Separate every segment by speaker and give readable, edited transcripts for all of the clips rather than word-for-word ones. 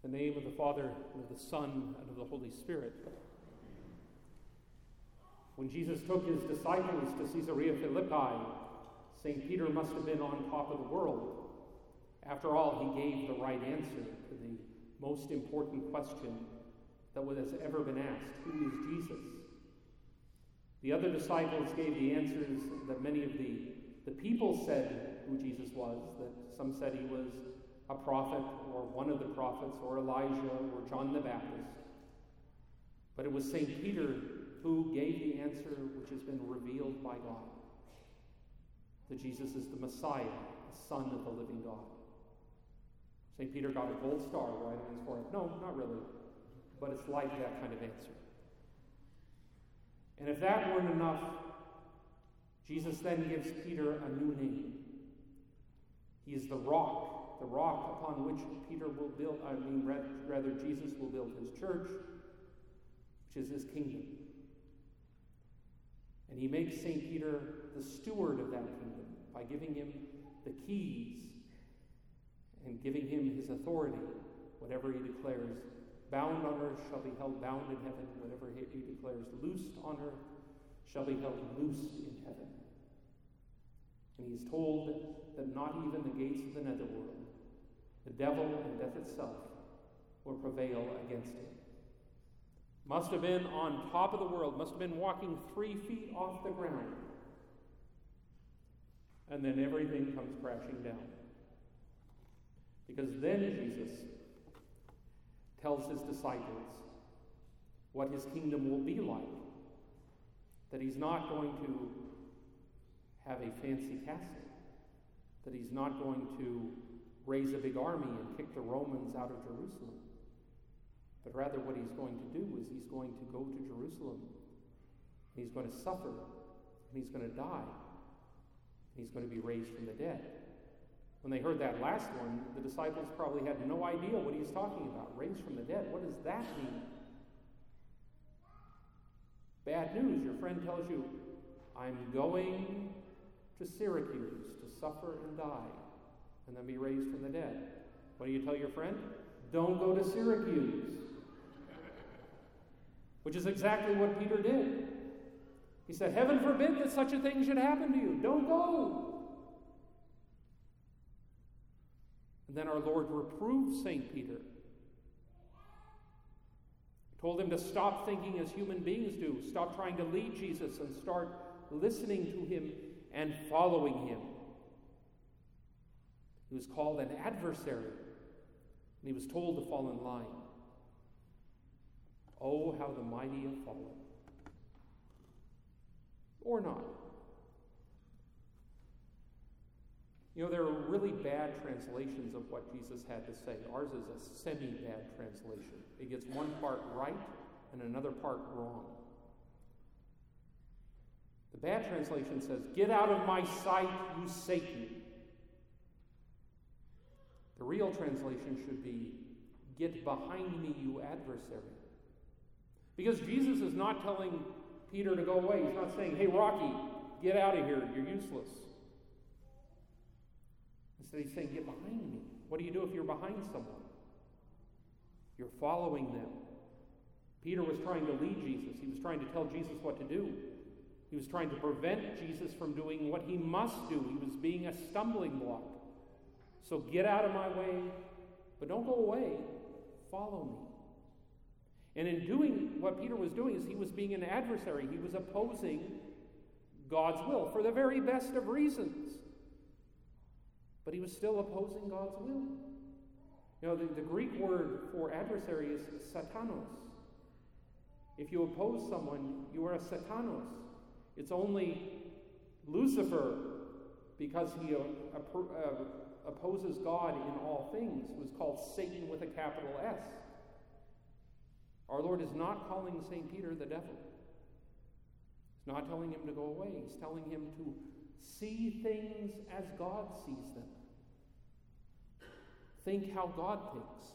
Speaker 1: In the name of the Father, and of the Son, and of the Holy Spirit. When Jesus took his disciples to Caesarea Philippi, St. Peter must have been on top of the world. After all, he gave the right answer to the most important question that has ever been asked: who is Jesus? The other disciples gave the answers that many of the people said who Jesus was, that some said he was a prophet, or one of the prophets, or Elijah, or John the Baptist. But it was St. Peter who gave the answer which has been revealed by God, that Jesus is the Messiah, the Son of the living God. St. Peter got a gold star right on his forehead. No, not really, but it's like that kind of answer. And if that weren't enough, Jesus then gives Peter a new name. He is the rock upon which Peter will build, rather Jesus will build his church, which is his kingdom. And he makes St. Peter the steward of that kingdom by giving him the keys and giving him his authority. Whatever he declares bound on earth shall be held bound in heaven. Whatever he declares loosed on earth shall be held loosed in heaven. And he is told that not even the gates of the netherworld, the devil and death itself, will prevail against him. Must have been on top of the world, must have been walking 3 feet off the ground. And then everything comes crashing down. Because then Jesus tells his disciples what his kingdom will be like. That he's not going to have a fancy castle. That he's not going to raise a big army and kick the Romans out of Jerusalem. But rather what he's going to do is he's going to go to Jerusalem. And he's going to suffer. And he's going to die. And he's going to be raised from the dead. When they heard that last one, the disciples probably had no idea what he's talking about. Raised from the dead. What does that mean? Bad news. Your friend tells you, I'm going to Syracuse to suffer and die, and then be raised from the dead. What do you tell your friend? Don't go to Syracuse. Which is exactly what Peter did. He said, heaven forbid that such a thing should happen to you. Don't go. And then our Lord reproved St. Peter. Told him to stop thinking as human beings do. Stop trying to lead Jesus and start listening to him and following him. He was called an adversary, and he was told to fall in line. Oh, how the mighty have fallen. Or not. You know, there are really bad translations of what Jesus had to say. Ours is a semi-bad translation. It gets one part right and another part wrong. The bad translation says, "Get out of my sight, you Satan." The real translation should be, "Get behind me, you adversary." Because Jesus is not telling Peter to go away. He's not saying, "Hey, Rocky, get out of here, you're useless." Instead, he's saying, "Get behind me." What do you do if you're behind someone? You're following them. Peter was trying to lead Jesus. He was trying to tell Jesus what to do. He was trying to prevent Jesus from doing what he must do. He was being a stumbling block. So get out of my way, but don't go away. Follow me. And in doing what Peter was doing is he was being an adversary. He was opposing God's will for the very best of reasons. But he was still opposing God's will. You know, the Greek word for adversary is satanos. If you oppose someone, you are a satanos. It's only Lucifer, because he opposes God in all things, was called Satan with a capital S. Our Lord is not calling St. Peter the devil. He's not telling him to go away. He's telling him to see things as God sees them. Think how God thinks.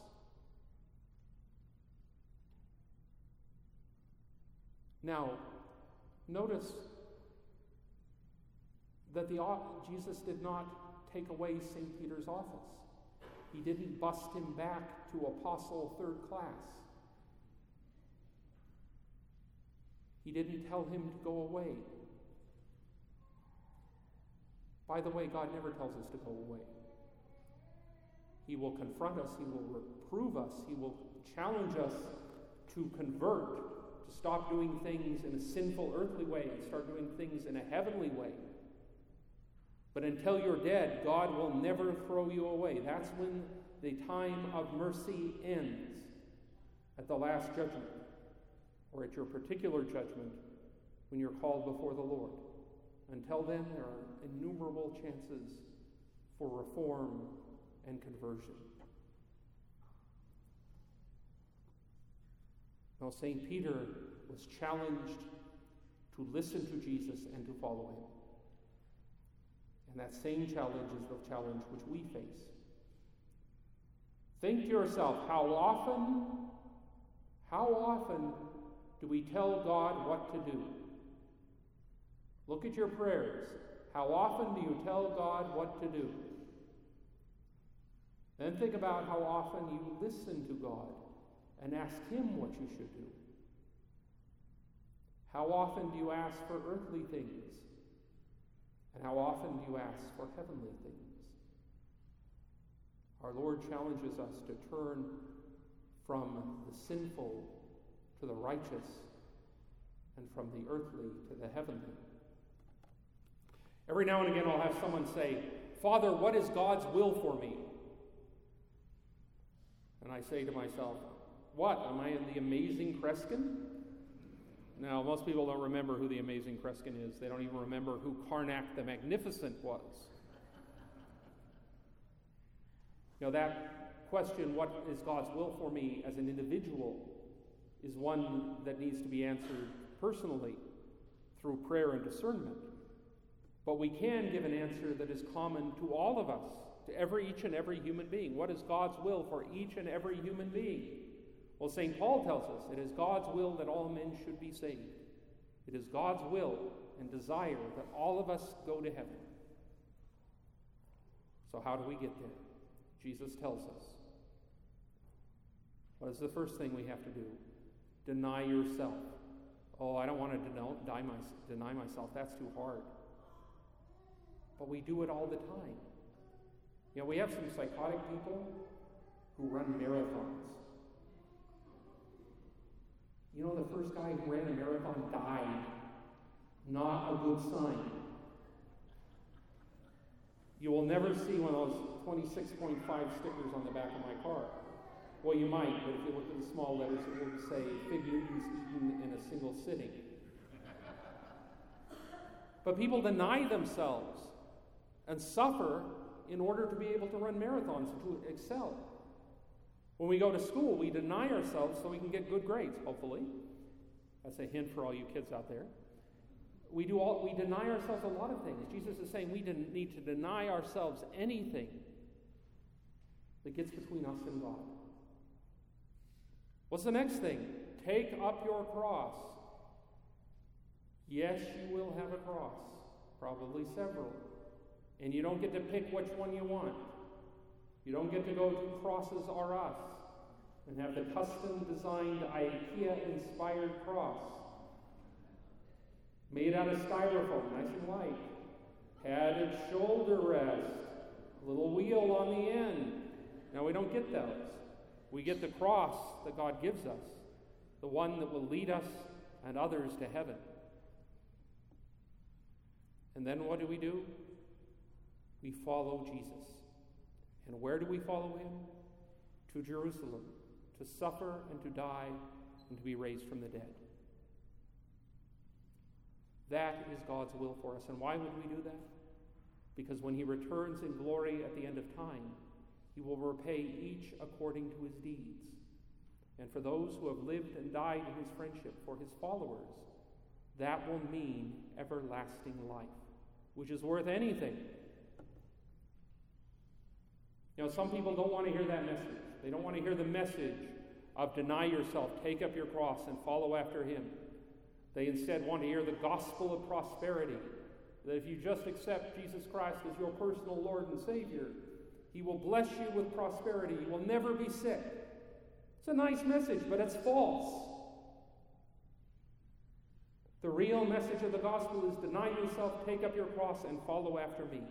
Speaker 1: Now, notice that Jesus did not take away St. Peter's office. He didn't bust him back to apostle third class. He didn't tell him to go away. By the way, God never tells us to go away. He will confront us, he will reprove us, he will challenge us to convert, to stop doing things in a sinful earthly way and start doing things in a heavenly way. But until you're dead, God will never throw you away. That's when the time of mercy ends, at the last judgment, or at your particular judgment when you're called before the Lord. Until then, there are innumerable chances for reform and conversion. Now, St. Peter was challenged to listen to Jesus and to follow him. And that same challenge is the challenge which we face. Think to yourself, how often do we tell God what to do? Look at your prayers. How often do you tell God what to do? Then think about how often you listen to God and ask him what you should do. How often do you ask for earthly things? And how often do you ask for heavenly things? Our Lord challenges us to turn from the sinful to the righteous and from the earthly to the heavenly. Every now and again I'll have someone say, "Father, what is God's will for me?" And I say to myself, what, am I in the Amazing Kreskin? Now, most people don't remember who the Amazing Kreskin is. They don't even remember who Karnak the Magnificent was. You know, that question, what is God's will for me as an individual, is one that needs to be answered personally through prayer and discernment. But we can give an answer that is common to all of us, to each and every human being. What is God's will for each and every human being? Well, St. Paul tells us it is God's will that all men should be saved. It is God's will and desire that all of us go to heaven. So how do we get there? Jesus tells us. What is the first thing we have to do? Deny yourself. Oh, I don't want to deny myself. That's too hard. But we do it all the time. You know, we have some psychotic people who run marathons. You know, the first guy who ran a marathon died. Not a good sign. You will never see one of those 26.5 stickers on the back of my car. Well, you might, but if you look at the small letters, it will say, "Fig Newtons eaten in a single sitting." But people deny themselves and suffer in order to be able to run marathons and to excel. When we go to school, we deny ourselves so we can get good grades, hopefully. That's a hint for all you kids out there. We deny ourselves a lot of things. Jesus is saying we didn't need to deny ourselves anything that gets between us and God. What's the next thing? Take up your cross. Yes, you will have a cross, probably several. And you don't get to pick which one you want. You don't get to go to Crosses R Us and have the custom-designed IKEA-inspired cross. Made out of styrofoam, nice and light. Padded shoulder rest. Little wheel on the end. Now, we don't get those. We get the cross that God gives us. The one that will lead us and others to heaven. And then what do? We follow Jesus. And where do we follow him? To Jerusalem, to suffer and to die and to be raised from the dead. That is God's will for us. And why would we do that? Because when he returns in glory at the end of time, he will repay each according to his deeds. And for those who have lived and died in his friendship, for his followers, that will mean everlasting life, which is worth anything. You know, some people don't want to hear that message. They don't want to hear the message of deny yourself, take up your cross, and follow after him. They instead want to hear the gospel of prosperity, that if you just accept Jesus Christ as your personal Lord and Savior, He will bless you with prosperity. You will never be sick. It's a nice message, but it's false. The real message of the gospel is deny yourself, take up your cross, and follow after me.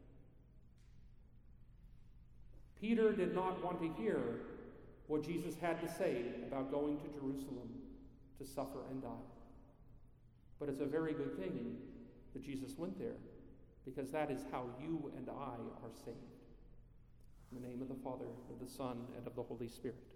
Speaker 1: Peter did not want to hear what Jesus had to say about going to Jerusalem to suffer and die. But it's a very good thing that Jesus went there, because that is how you and I are saved. In the name of the Father, of the Son, and of the Holy Spirit.